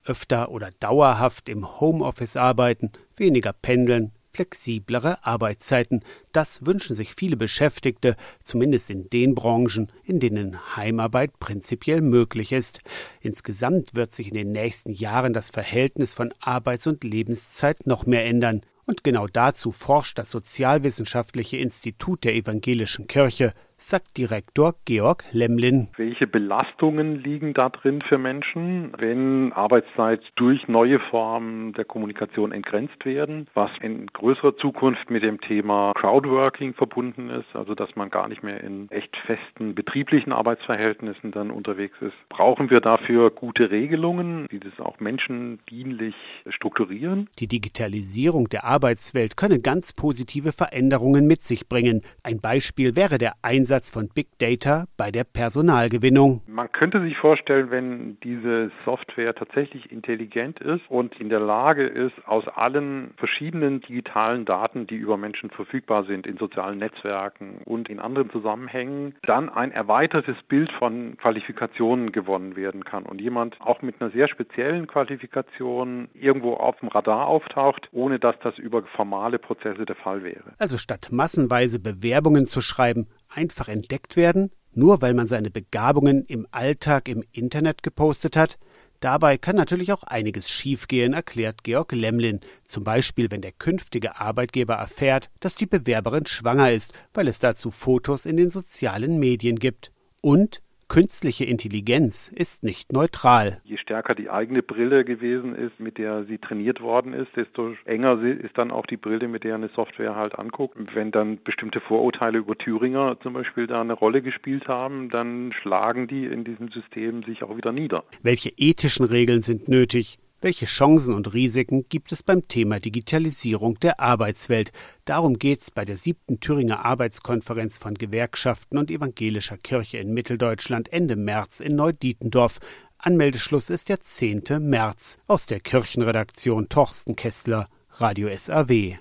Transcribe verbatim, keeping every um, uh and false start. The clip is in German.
Öfter oder dauerhaft im Homeoffice arbeiten, weniger pendeln, flexiblere Arbeitszeiten. Das wünschen sich viele Beschäftigte, zumindest in den Branchen, in denen Heimarbeit prinzipiell möglich ist. Insgesamt wird sich in den nächsten Jahren das Verhältnis von Arbeits- und Lebenszeit noch mehr ändern. Und genau dazu forscht das Sozialwissenschaftliche Institut der Evangelischen Kirche, sagt Direktor Georg Lemlin. Welche Belastungen liegen da drin für Menschen, wenn Arbeitszeit durch neue Formen der Kommunikation entgrenzt werden, was in größerer Zukunft mit dem Thema Crowdworking verbunden ist, also dass man gar nicht mehr in echt festen betrieblichen Arbeitsverhältnissen dann unterwegs ist. Brauchen wir dafür gute Regelungen, die das auch menschendienlich strukturieren? Die Digitalisierung der Arbeitswelt könne ganz positive Veränderungen mit sich bringen. Ein Beispiel wäre der Einsatz von Big Data bei der Personalgewinnung. Man könnte sich vorstellen, wenn diese Software tatsächlich intelligent ist und in der Lage ist, aus allen verschiedenen digitalen Daten, die über Menschen verfügbar sind, in sozialen Netzwerken und in anderen Zusammenhängen, dann ein erweitertes Bild von Qualifikationen gewonnen werden kann und jemand auch mit einer sehr speziellen Qualifikation irgendwo auf dem Radar auftaucht, ohne dass das über formale Prozesse der Fall wäre. Also statt massenweise Bewerbungen zu schreiben, einfach entdeckt werden, nur weil man seine Begabungen im Alltag im Internet gepostet hat? Dabei kann natürlich auch einiges schiefgehen, erklärt Georg Lemlin. Zum Beispiel, wenn der künftige Arbeitgeber erfährt, dass die Bewerberin schwanger ist, weil es dazu Fotos in den sozialen Medien gibt. Und künstliche Intelligenz ist nicht neutral. Je stärker die eigene Brille gewesen ist, mit der sie trainiert worden ist, desto enger ist dann auch die Brille, mit der eine Software halt anguckt. Wenn dann bestimmte Vorurteile über Thüringer zum Beispiel da eine Rolle gespielt haben, dann schlagen die in diesem System sich auch wieder nieder. Welche ethischen Regeln sind nötig? Welche Chancen und Risiken gibt es beim Thema Digitalisierung der Arbeitswelt? Darum geht's bei der siebten Thüringer Arbeitskonferenz von Gewerkschaften und Evangelischer Kirche in Mitteldeutschland Ende März in Neudietendorf. Anmeldeschluss ist der zehnte März. Aus der Kirchenredaktion Torsten Kessler, Radio S A W.